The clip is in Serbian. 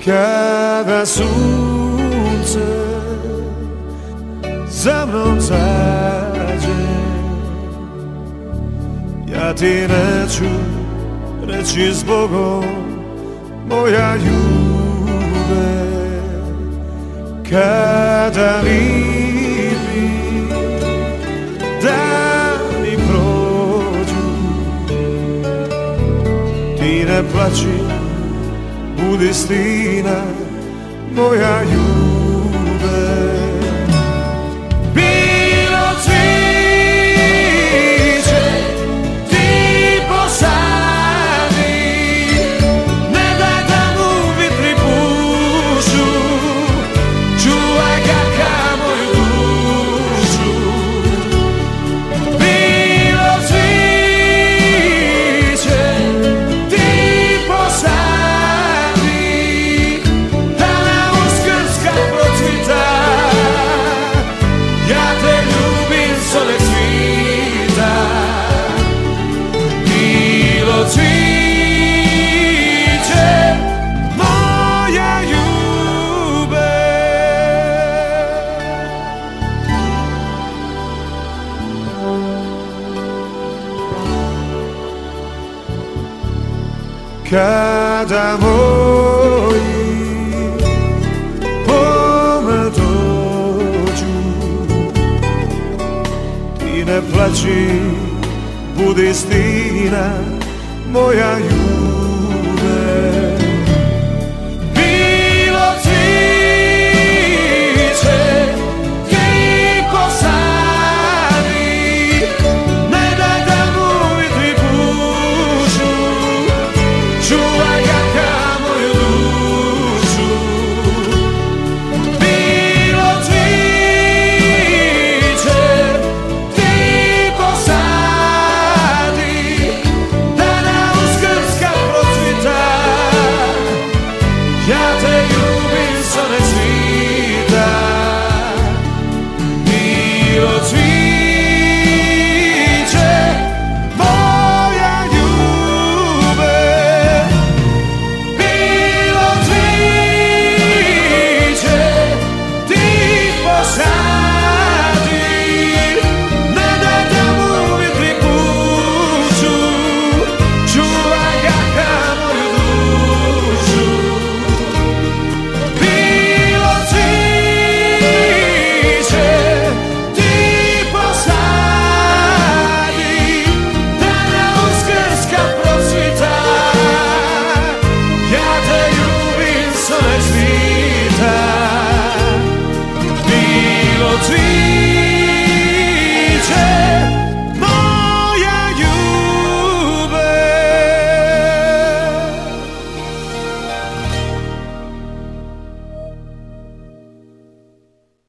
Kada sunce za mnom zađe, ja ti neću reći zbogom moja ljube. Kada lipi dani prođu, ti ne plači, budi stina moja ljube. Bilo cviće ti posadi, ne daj da mu vitri pušu, čuvaj ga ka moju dušu. Bilo cviće ti posadi, da na Uskrs kad procvita, ja te ljubim s one cvita. Bilo cviće moja ljube. Kada moji pome dođu, ti ne plači, budi stina moja ljube.